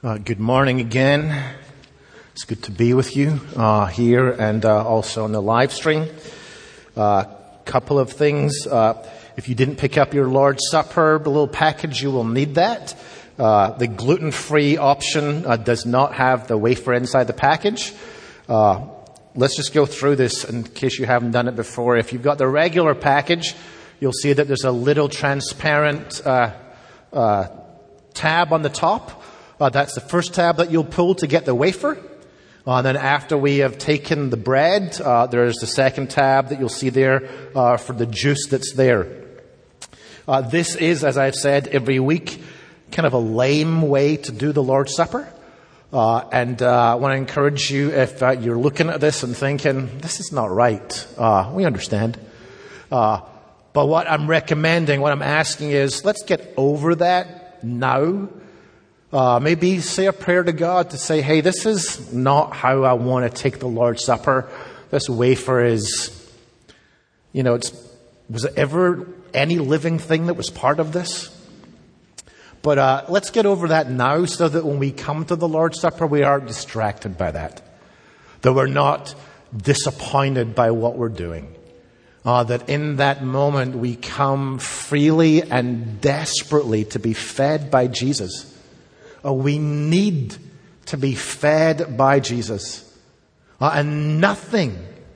Good morning again. It's good to be with you here and also on the live stream. Couple of things. If you didn't pick up your Lord's Supper, the little package, you will need that. The gluten-free option does not have the wafer inside the package. Let's just go through this in case you haven't done it before. If you've got the regular package, you'll see that there's a little transparent tab on the top. That's the first tab that you'll pull to get the wafer. And then after we have taken the bread, there's the second tab that you'll see there for the juice that's there. This is, as I've said, every week, kind of a lame way to do the Lord's Supper. And I want to encourage you, if you're looking at this and thinking, this is not right, we understand. But what I'm recommending, what I'm asking is, let's get over that now. Maybe say a prayer to God to say, hey, this is not how I want to take the Lord's Supper. This wafer is, was it ever any living thing that was part of this? But let's get over that now so that when we come to the Lord's Supper, we aren't distracted by that. That we're not disappointed by what we're doing. That in that moment we come freely and desperately to be fed by Jesus. We need to be fed by Jesus. And nothing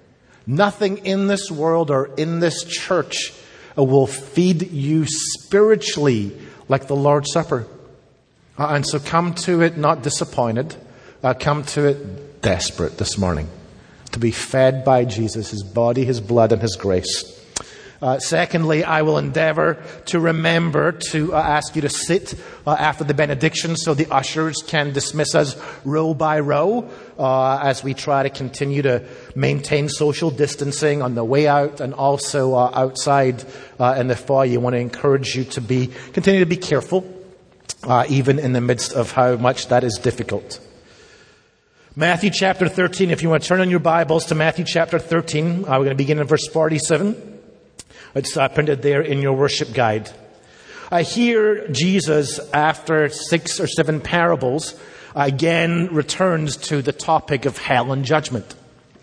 in this world or in this church will feed you spiritually like the Lord's Supper. And so come to it not disappointed. Come to it desperate this morning. To be fed by Jesus, His body, His blood, and His grace. Secondly, I will endeavor to remember to ask you to sit after the benediction so the ushers can dismiss us row by row as we try to continue to maintain social distancing on the way out and also outside in the foyer. I want to encourage you to continue to be careful, even in the midst of how much that is difficult. Matthew chapter 13, if you want to turn on your Bibles to Matthew chapter 13, we're going to begin in verse 47. It's printed there in your worship guide. Here, Jesus, after 6 or 7 parables, again returns to the topic of hell and judgment.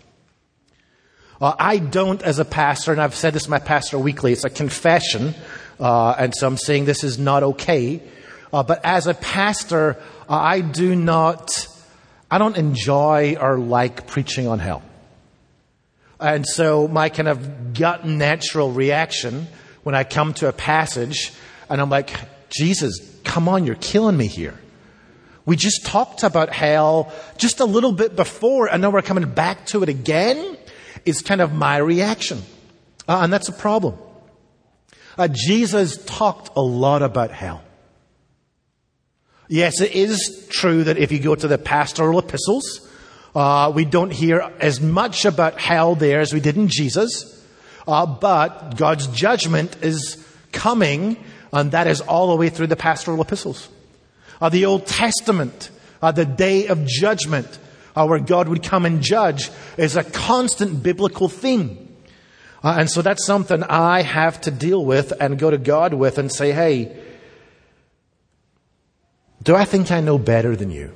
I don't, as a pastor, and I've said this in my Pastor Weekly, it's a confession, and so I'm saying this is not okay. But as a pastor, I don't enjoy or like preaching on hell. And so my kind of gut natural reaction when I come to a passage and I'm like, Jesus, come on, you're killing me here. We just talked about hell just a little bit before and now we're coming back to it again, is kind of my reaction. And that's a problem. Jesus talked a lot about hell. Yes, it is true that if you go to the pastoral epistles, we don't hear as much about hell there as we did in Jesus. But God's judgment is coming, and that is all the way through the pastoral epistles. The Old Testament, the day of judgment, where God would come and judge, is a constant biblical theme. And so that's something I have to deal with and go to God with and say, hey, do I think I know better than you?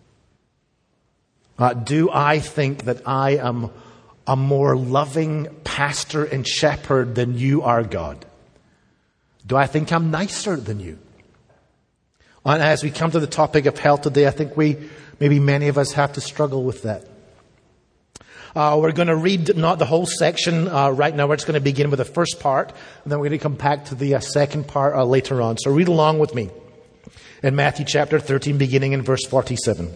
Do I think that I am a more loving pastor and shepherd than you are, God? Do I think I'm nicer than you? And as we come to the topic of hell today, I think maybe many of us have to struggle with that. We're going to read not the whole section right now. We're just going to begin with the first part, and then we're going to come back to the second part later on. So read along with me in Matthew chapter 13, beginning in verse 47.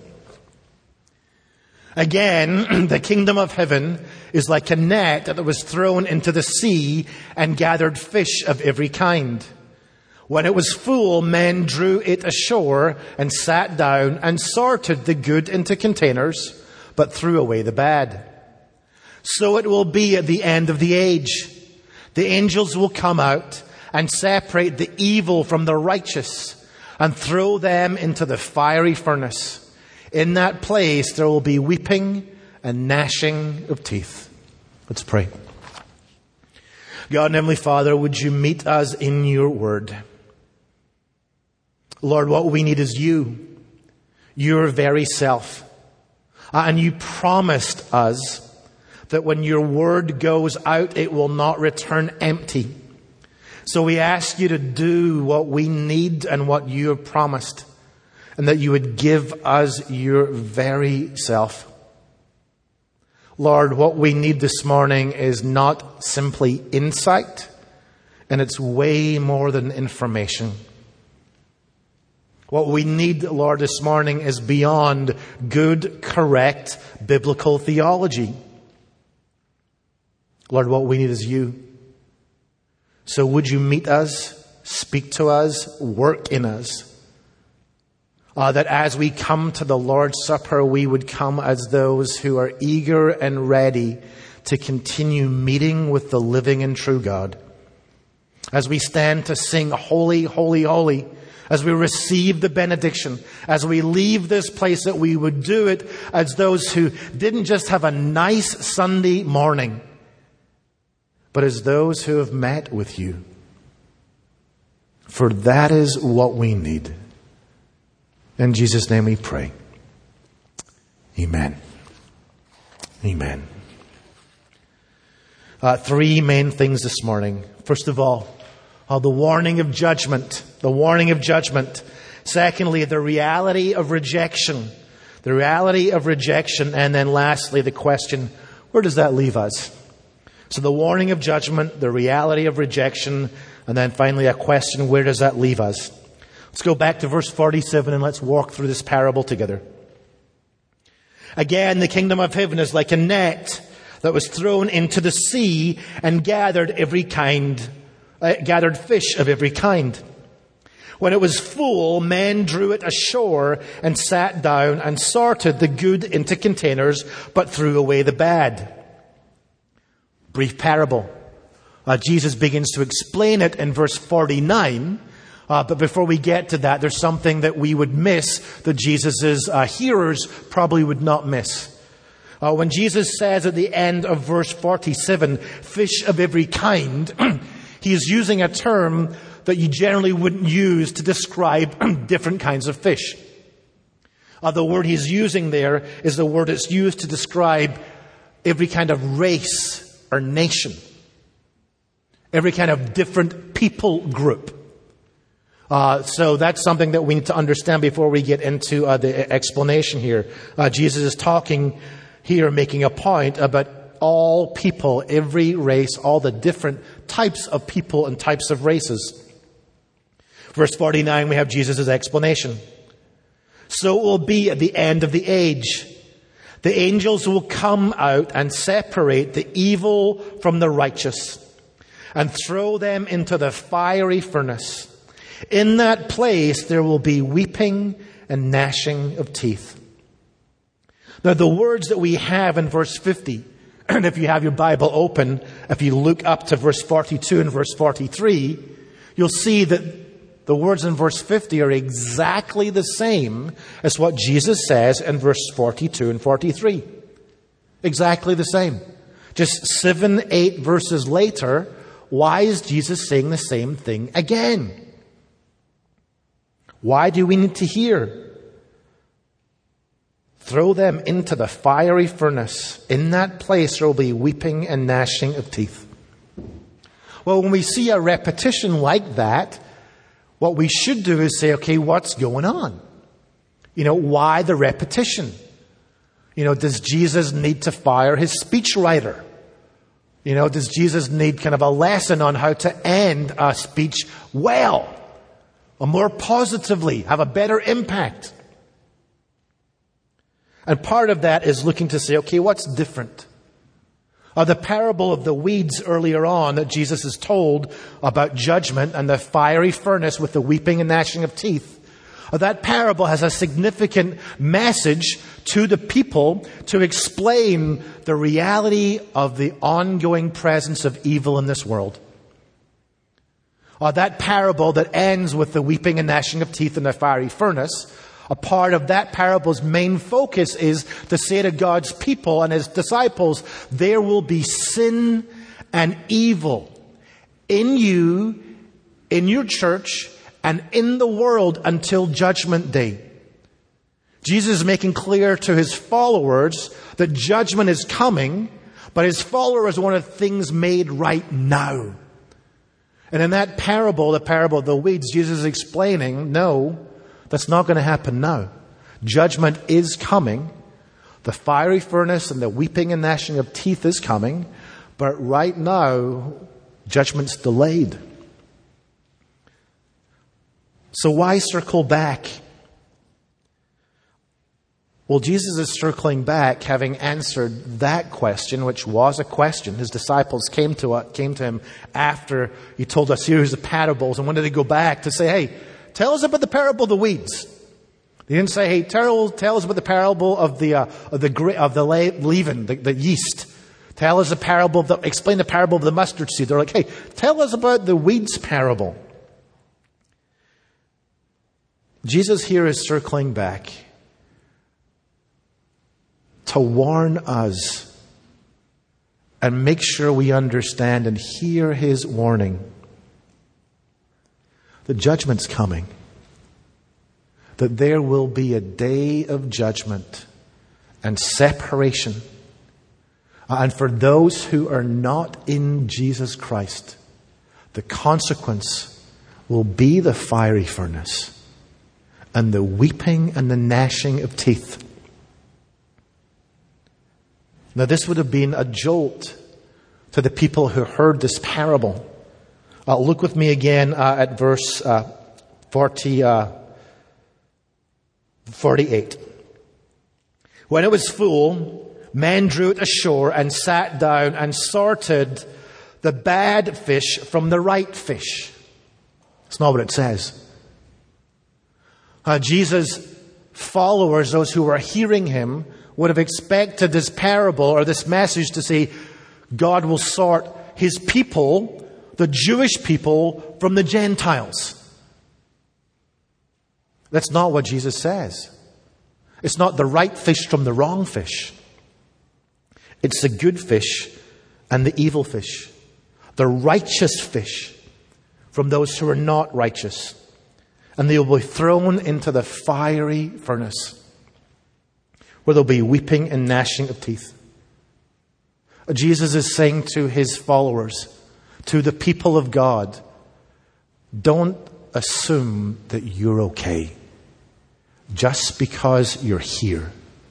Again, the kingdom of heaven is like a net that was thrown into the sea and gathered fish of every kind. When it was full, men drew it ashore and sat down and sorted the good into containers, but threw away the bad. So it will be at the end of the age. The angels will come out and separate the evil from the righteous and throw them into the fiery furnace. In that place, there will be weeping and gnashing of teeth. Let's pray. God and Heavenly Father, would you meet us in your word? Lord, what we need is you. your very self. And you promised us that when your word goes out, it will not return empty. So we ask you to do what we need and what you have promised, and that you would give us your very self. Lord, what we need this morning is not simply insight, and it's way more than information. What we need, Lord, this morning is beyond good, correct, biblical theology. Lord, what we need is you. So would you meet us, speak to us, work in us, that as we come to the Lord's Supper, we would come as those who are eager and ready to continue meeting with the living and true God. As we stand to sing Holy, Holy, Holy, as we receive the benediction, as we leave this place, that we would do it as those who didn't just have a nice Sunday morning, but as those who have met with you. For that is what we need. In Jesus' name we pray. Amen. Amen. Three main things this morning. First of all, the warning of judgment. The warning of judgment. Secondly, the reality of rejection. The reality of rejection. And then lastly, the question, where does that leave us? So the warning of judgment, the reality of rejection, and then finally a question, where does that leave us? Let's go back to verse 47 and let's walk through this parable together. Again, the kingdom of heaven is like a net that was thrown into the sea and gathered fish of every kind. When it was full, men drew it ashore and sat down and sorted the good into containers, but threw away the bad. Brief parable. Jesus begins to explain it in verse 49. But before we get to that, there's something that we would miss that Jesus' hearers probably would not miss. When Jesus says at the end of verse 47, fish of every kind, he is using a term that you generally wouldn't use to describe different kinds of fish. The word he's using there is the word that's used to describe every kind of race or nation, every kind of different people group. So that's something that we need to understand before we get into the explanation here. Jesus is talking here, making a point about all people, every race, all the different types of people and types of races. Verse 49, we have Jesus' explanation. So it will be at the end of the age. The angels will come out and separate the evil from the righteous and throw them into the fiery furnace. In that place there will be weeping and gnashing of teeth. Now the words that we have in verse 50, and if you have your Bible open, if you look up to verse 42 and verse 43, you'll see that the words in verse 50 are exactly the same as what Jesus says in verse 42 and 43. Exactly the same. Just 7-8 verses later, why is Jesus saying the same thing again? Why do we need to hear? Throw them into the fiery furnace. In that place there will be weeping and gnashing of teeth. Well, when we see a repetition like that, what we should do is say, okay, what's going on? Why the repetition? Does Jesus need to fire his speechwriter? Does Jesus need kind of a lesson on how to end a speech well? Or more positively, have a better impact? And part of that is looking to say, okay, what's different? The parable of the weeds earlier on that Jesus has told about judgment and the fiery furnace with the weeping and gnashing of teeth. That parable has a significant message to the people to explain the reality of the ongoing presence of evil in this world. That parable that ends with the weeping and gnashing of teeth in the fiery furnace, a part of that parable's main focus is to say to God's people and his disciples, there will be sin and evil in you, in your church, and in the world until Judgment Day. Jesus is making clear to his followers that judgment is coming, but his followers wanted things made right now. And in that parable, the parable of the weeds, Jesus is explaining, no, that's not going to happen now. Judgment is coming. The fiery furnace and the weeping and gnashing of teeth is coming. But right now, judgment's delayed. So why circle back? Well, Jesus is circling back, having answered that question, which was a question. His disciples came to him after he told a series of parables and wanted to go back to say, hey, tell us about the parable of the weeds. They didn't say, hey, tell us about the parable of the leaven, the yeast. Tell us explain the parable of the mustard seed. They're like, hey, tell us about the weeds parable. Jesus here is circling back to warn us and make sure we understand and hear his warning. The judgment's coming. That there will be a day of judgment and separation. And for those who are not in Jesus Christ, the consequence will be the fiery furnace and the weeping and the gnashing of teeth. Now, this would have been a jolt to the people who heard this parable. Look with me again at verse 48. When it was full, men drew it ashore and sat down and sorted the bad fish from the right fish. That's not what it says. Jesus' followers, those who were hearing him, would have expected this parable or this message to say, God will sort his people, the Jewish people, from the Gentiles. That's not what Jesus says. It's not the right fish from the wrong fish. It's the good fish and the evil fish. The righteous fish from those who are not righteous. And they will be thrown into the fiery furnace, where there'll be weeping and gnashing of teeth. Jesus is saying to his followers, to the people of God, don't assume that you're okay just because you're here.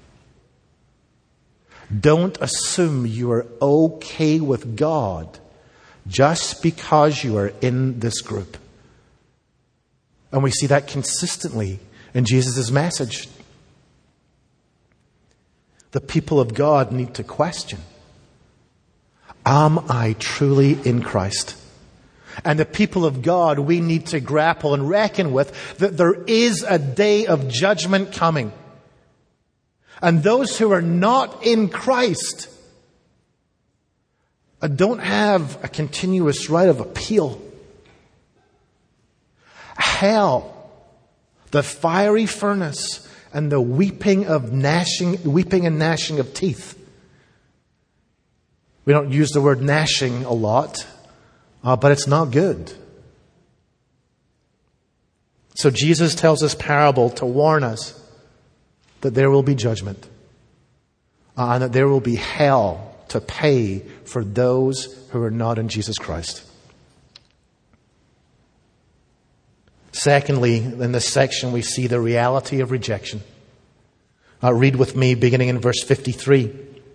Don't assume you are okay with God just because you are in this group. And we see that consistently in Jesus' message. The people of God need to question, am I truly in Christ? And the people of God, we need to grapple and reckon with that there is a day of judgment coming. And those who are not in Christ don't have a continuous right of appeal. Hell, the fiery furnace, and the weeping and gnashing of teeth. We don't use the word gnashing a lot, but it's not good. So Jesus tells this parable to warn us that there will be judgment, and that there will be hell to pay for those who are not in Jesus Christ. Secondly, in this section, we see the reality of rejection. Read with me, beginning in verse 53.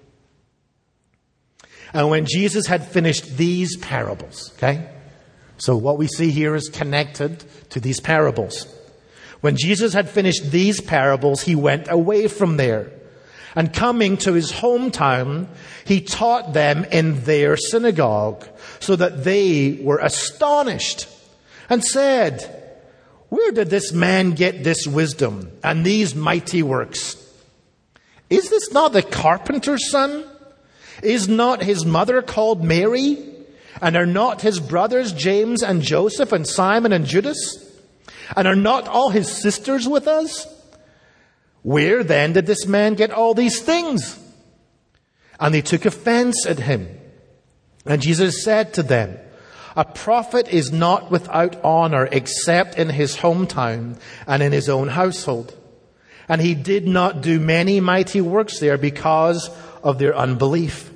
And when Jesus had finished these parables, okay? So what we see here is connected to these parables. When Jesus had finished these parables, he went away from there. And coming to his hometown, he taught them in their synagogue, so that they were astonished and said, where did this man get this wisdom and these mighty works? Is this not the carpenter's son? Is not his mother called Mary? And are not his brothers James and Joseph and Simon and Judas? And are not all his sisters with us? Where then did this man get all these things? And they took offense at him. And Jesus said to them, a prophet is not without honor except in his hometown and in his own household. And he did not do many mighty works there because of their unbelief.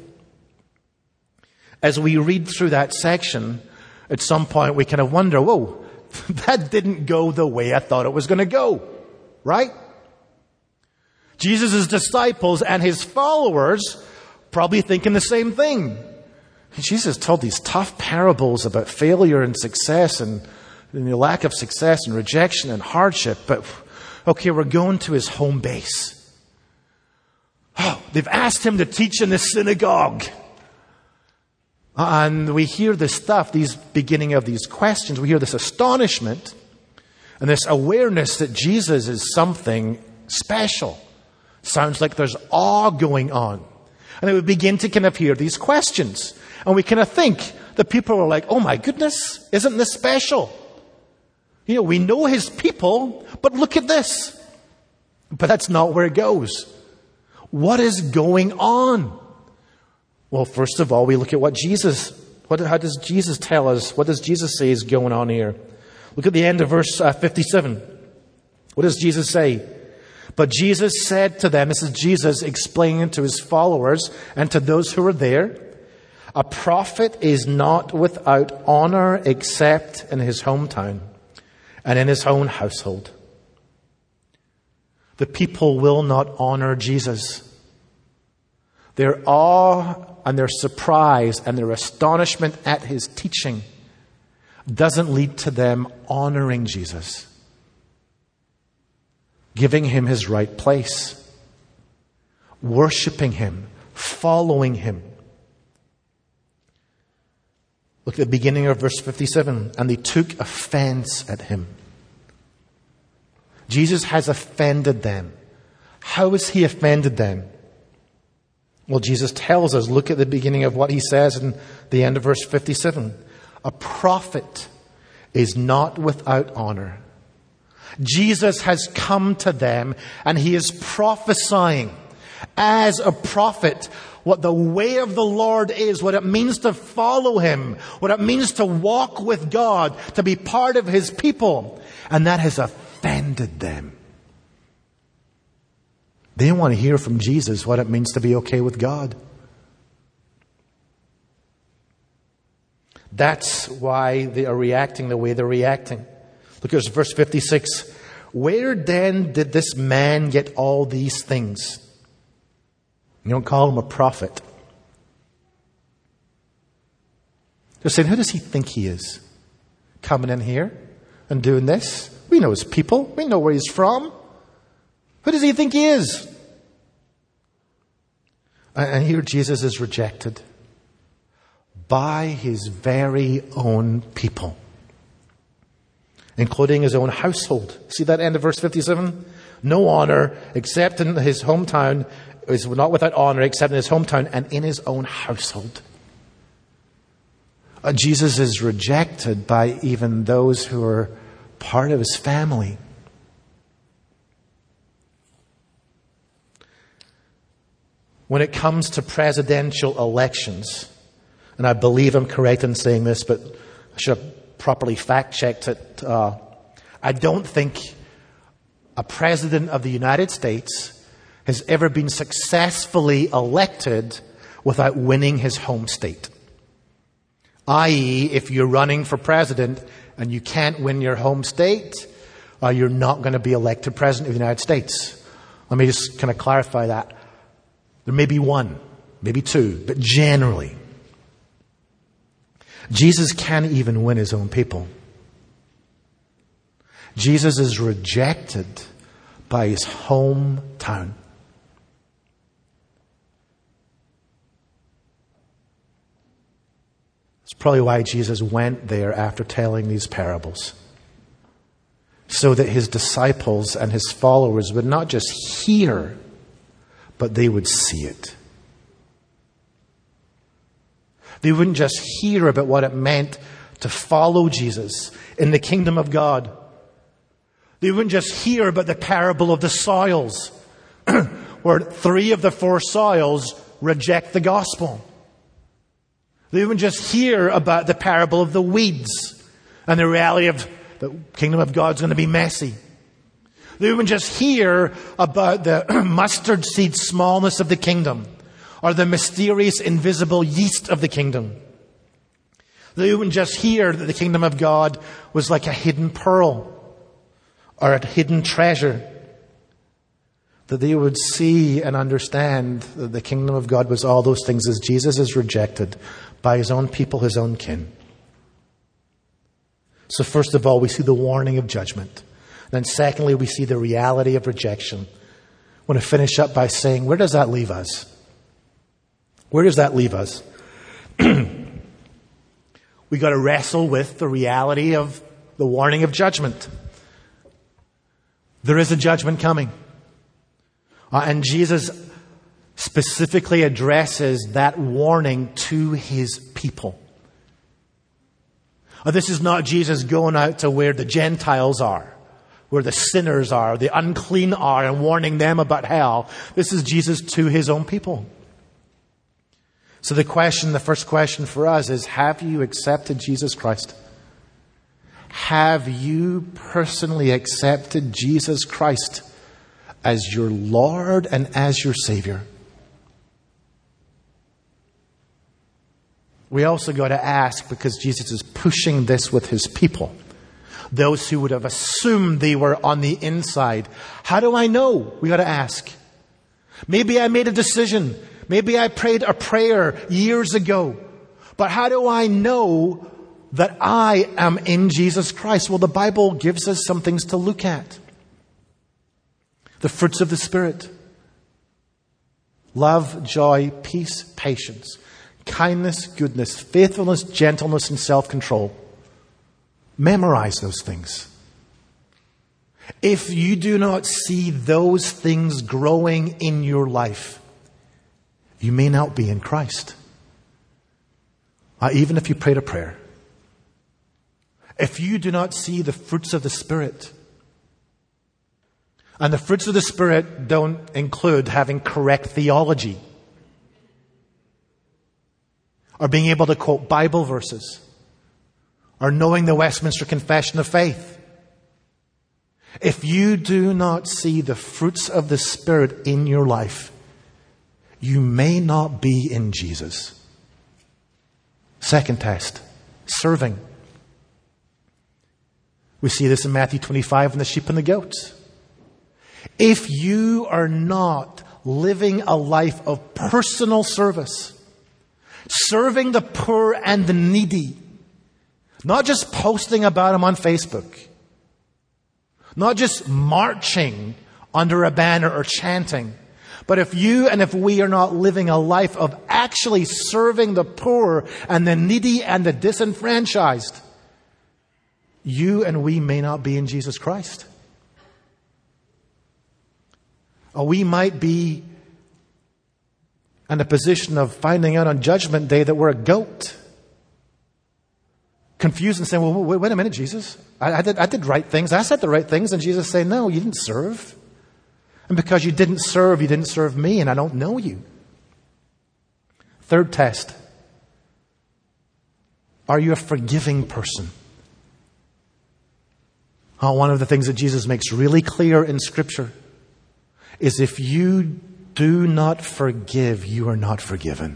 As we read through that section, at some point we kind of wonder, whoa, that didn't go the way I thought it was going to go. Right? Jesus' disciples and his followers probably thinking the same thing. Jesus told these tough parables about failure and success and the lack of success and rejection and hardship. But, okay, we're going to his home base. Oh, they've asked him to teach in the synagogue. And we hear this stuff, these beginning of these questions. We hear this astonishment and this awareness that Jesus is something special. Sounds like there's awe going on. And we begin to kind of hear these questions. And we kind of think, the people are like, oh my goodness, isn't this special? You know, we know his people, but look at this. But that's not where it goes. What is going on? Well, first of all, we look at how does Jesus tell us? What does Jesus say is going on here? Look at the end of verse 57. What does Jesus say? But Jesus said to them, this is Jesus explaining to his followers and to those who are there, a prophet is not without honor except in his hometown and in his own household. The people will not honor Jesus. Their awe and their surprise and their astonishment at his teaching doesn't lead to them honoring Jesus, giving him his right place, worshiping him, following him. Look at the beginning of verse 57. And they took offense at him. Jesus has offended them. How has he offended them? Well, Jesus tells us, look at the beginning of what he says in the end of verse 57. A prophet is not without honor. Jesus has come to them and he is prophesying as a prophet what the way of the Lord is, what it means to follow him, what it means to walk with God, to be part of his people. And that has offended them. They want to hear from Jesus what it means to be okay with God. That's why they are reacting the way they're reacting. Look at verse 56. Where then did this man get all these things? You don't call him a prophet. They're saying, who does he think he is? Coming in here and doing this? We know his people. We know where he's from. Who does he think he is? And here Jesus is rejected by his very own people, including his own household. See that end of verse 57? No honor except in his hometown, is not without honor except in his hometown and in his own household. Jesus is rejected by even those who are part of his family. When it comes to presidential elections, and I believe I'm correct in saying this, but I should have properly fact-checked it. I don't think a president of the United States has ever been successfully elected without winning his home state. I.e., if you're running for president and you can't win your home state, you're not going to be elected president of the United States. Let me just kind of clarify that. There may be one, maybe two, but generally, Jesus can't even win his own people. Jesus is rejected by his hometown. It's probably why Jesus went there after telling these parables. So that his disciples and his followers would not just hear, but they would see it. They wouldn't just hear about what it meant to follow Jesus in the kingdom of God. They wouldn't just hear about the parable of the soils, where 3 of the 4 soils reject the gospel. They wouldn't just hear about the parable of the weeds and the reality of the kingdom of God is going to be messy. They wouldn't just hear about the mustard seed smallness of the kingdom or the mysterious invisible yeast of the kingdom. They wouldn't just hear that the kingdom of God was like a hidden pearl or a hidden treasure. That they would see and understand that the kingdom of God was all those things as Jesus is rejected by his own people, his own kin. So first of all, we see the warning of judgment. Then secondly, we see the reality of rejection. I want to finish up by saying, where does that leave us? Where does that leave us? We got to wrestle with the reality of the warning of judgment. There is a judgment coming. And Jesus specifically addresses that warning to his people. This is not Jesus going out to where the Gentiles are, where the sinners are, the unclean are, and warning them about hell. This is Jesus to his own people. So the first question for us is, have you accepted Jesus Christ? Have you personally accepted Jesus Christ as your Lord and as your Savior? We also got to ask, because Jesus is pushing this with his people, those who would have assumed they were on the inside. How do I know? We got to ask. Maybe I made a decision. Maybe I prayed a prayer years ago. But how do I know that I am in Jesus Christ? Well, the Bible gives us some things to look at. The fruits of the Spirit. Love, joy, peace, patience, kindness, goodness, faithfulness, gentleness, and self-control. Memorize those things. If you do not see those things growing in your life, you may not be in Christ. Even if you prayed a prayer. If you do not see the fruits of the Spirit, and the fruits of the Spirit don't include having correct theology, or being able to quote Bible verses, or knowing the Westminster Confession of Faith. If you do not see the fruits of the Spirit in your life, you may not be in Jesus. Second test, serving. We see this in Matthew 25 in the sheep and the goats. If you are not living a life of personal service, serving the poor and the needy, not just posting about them on Facebook, not just marching under a banner or chanting, but if you and if we are not living a life of actually serving the poor and the needy and the disenfranchised, you and we may not be in Jesus Christ. Or we might be in a position of finding out on Judgment Day that we're a goat. Confused and saying, well, wait a minute, Jesus. I did right things. I said the right things. And Jesus saying, no, you didn't serve. And because you didn't serve me, and I don't know you. Third test. Are you a forgiving person? One of the things that Jesus makes really clear in Scripture is if you do not forgive, you are not forgiven.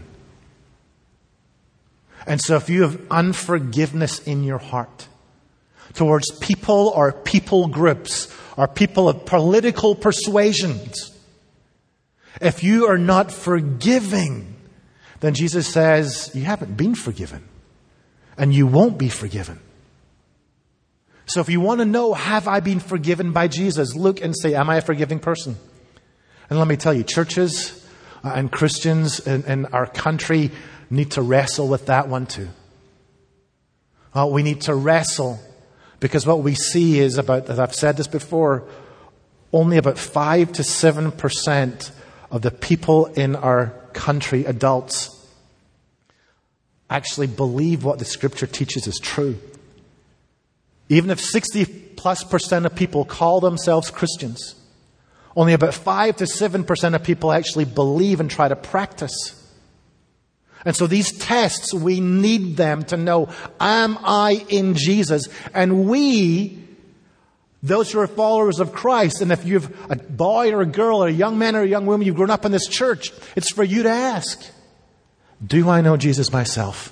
And so if you have unforgiveness in your heart towards people or people groups or people of political persuasions, if you are not forgiving, then Jesus says you haven't been forgiven and you won't be forgiven. So if you want to know, have I been forgiven by Jesus? Look and say, am I a forgiving person? And let me tell you, churches and Christians in our country need to wrestle with that one too. We need to wrestle because what we see is about, as I've said this before, only about 5 to 7% of the people in our country, adults, actually believe what the Scripture teaches is true. Even if 60+% of people call themselves Christians, only about 5 to 7% of people actually believe and try to practice. And so these tests, we need them to know, am I in Jesus? And we, Those who are followers of Christ, and if you've a boy or a girl or a young man or a young woman, you've grown up in this church, it's for you to ask, do I know Jesus myself?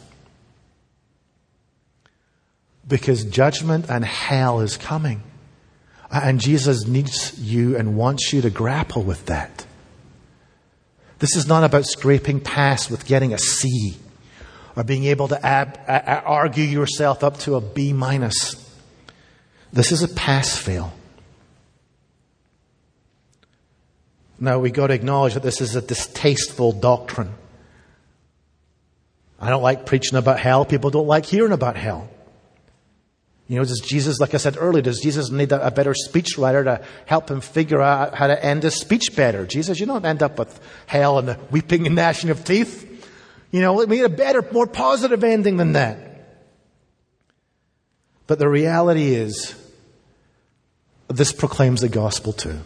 Because judgment and hell is coming. And Jesus needs you and wants you to grapple with that. This is not about scraping past with getting a C or being able to argue yourself up to a B-. This is a pass-fail. Now, we've got to acknowledge that this is a distasteful doctrine. I don't like preaching about hell. People don't like hearing about hell. You know, does Jesus, like I said earlier, does Jesus need a better speechwriter to help him figure out how to end his speech better? Jesus, you don't end up with hell and the weeping and gnashing of teeth. You know, we need a better, more positive ending than that. But the reality is, this proclaims the gospel too.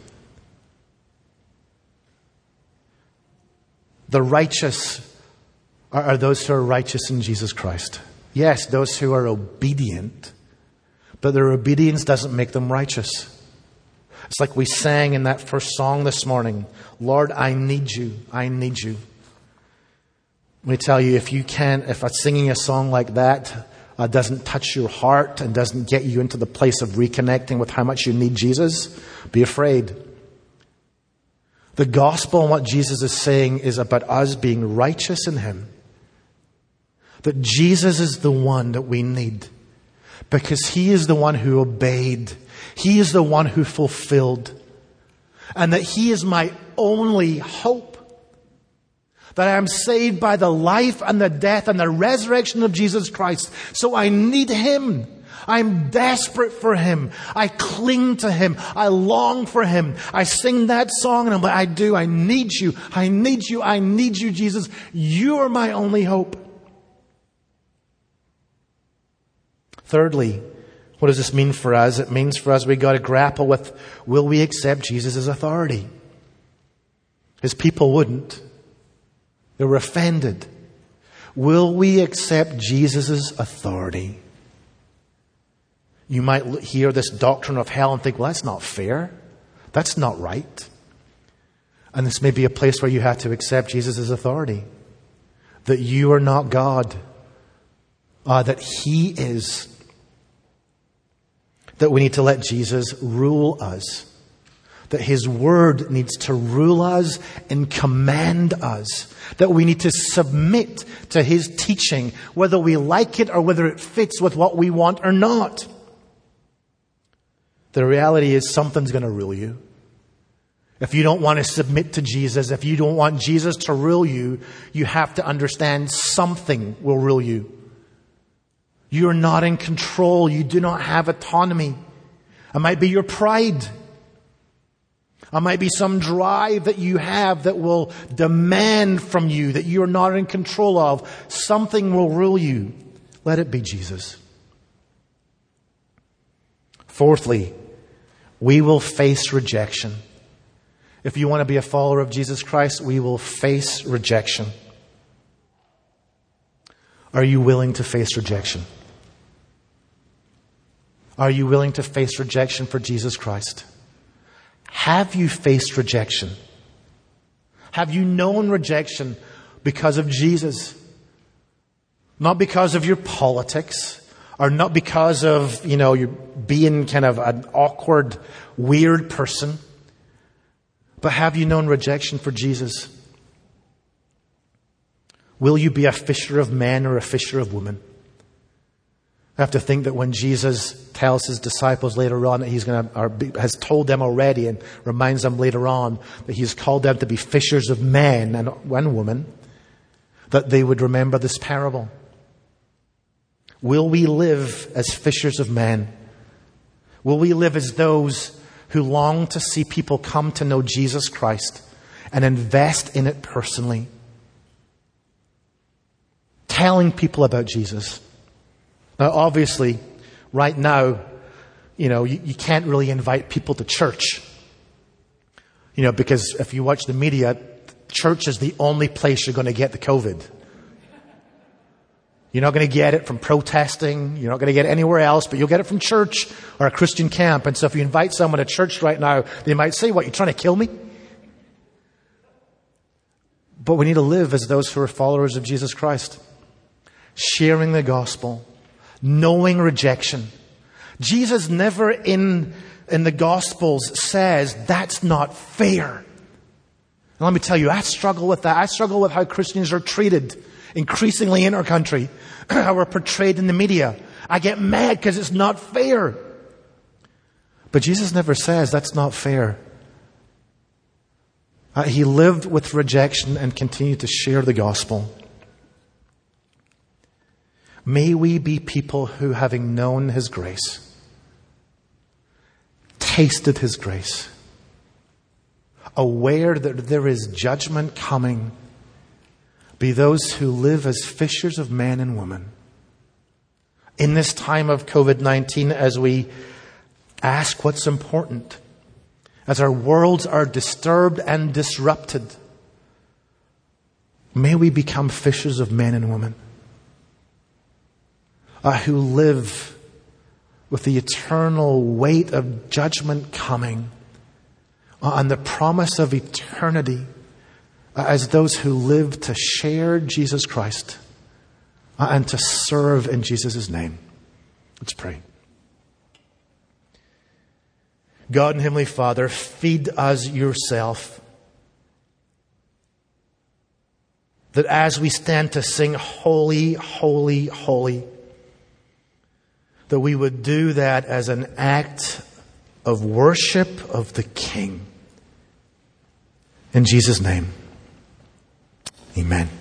The righteous are those who are righteous in Jesus Christ. Yes, those who are obedient, but their obedience doesn't make them righteous. It's like we sang in that first song this morning, Lord, I need you, I need you. Let me tell you, if singing a song like that doesn't touch your heart and doesn't get you into the place of reconnecting with how much you need Jesus, be afraid. The gospel and what Jesus is saying is about us being righteous in Him. That Jesus is the one that we need. Because He is the one who obeyed. He is the one who fulfilled. And that He is my only hope. That I am saved by the life and the death and the resurrection of Jesus Christ. So I need Him. I'm desperate for Him. I cling to Him. I long for Him. I sing that song and I'm like, I need you. I need you. I need you, Jesus. You are my only hope. Thirdly, what does this mean for us? It means for us we got to grapple with, will we accept Jesus' authority? His people wouldn't. They were offended. Will we accept Jesus' authority? You might hear this doctrine of hell and think, well, that's not fair. That's not right. And this may be a place where you have to accept Jesus' authority. That you are not God. That He is. That we need to let Jesus rule us. That His Word needs to rule us and command us. That we need to submit to His teaching, whether we like it or whether it fits with what we want or not. The reality is something's going to rule you. If you don't want to submit to Jesus, if you don't want Jesus to rule you, you have to understand something will rule you. You're not in control. You do not have autonomy. It might be your pride. It might be some drive that you have that will demand from you that you're not in control of. Something will rule you. Let it be Jesus. Fourthly, we will face rejection. If you want to be a follower of Jesus Christ, we will face rejection. Are you willing to face rejection? Are you willing to face rejection for Jesus Christ? Have you faced rejection? Have you known rejection because of Jesus? Not because of your politics, or not because of, you're being kind of an awkward, weird person. But have you known rejection for Jesus? Will you be a fisher of men or a fisher of women? I have to think that when Jesus tells His disciples later on that He's has told them already and reminds them later on that He's called them to be fishers of men and women, that they would remember this parable. Will we live as fishers of men? Will we live as those who long to see people come to know Jesus Christ and invest in it personally? Telling people about Jesus. Now, obviously, right now, you can't really invite people to church. Because if you watch the media, church is the only place you're going to get the COVID. You're not going to get it from protesting. You're not going to get it anywhere else, but you'll get it from church or a Christian camp. And so if you invite someone to church right now, they might say, what, you're trying to kill me? But we need to live as those who are followers of Jesus Christ. Sharing the gospel. Knowing rejection. Jesus never in the Gospels says, that's not fair. And let me tell you, I struggle with that. I struggle with how Christians are treated increasingly in our country, how we're portrayed in the media. I get mad because it's not fair. But Jesus never says that's not fair. He lived with rejection and continued to share the gospel. May we be people who, having known His grace, tasted His grace, aware that there is judgment coming, be those who live as fishers of men and women. In this time of COVID-19, as we ask what's important, as our worlds are disturbed and disrupted, may we become fishers of men and women who live with the eternal weight of judgment coming and the promise of eternity, as those who live to share Jesus Christ and to serve in Jesus' name. Let's pray. God and Heavenly Father, feed us yourself, that as we stand to sing holy, holy, holy, that we would do that as an act of worship of the King. In Jesus' name. Amen.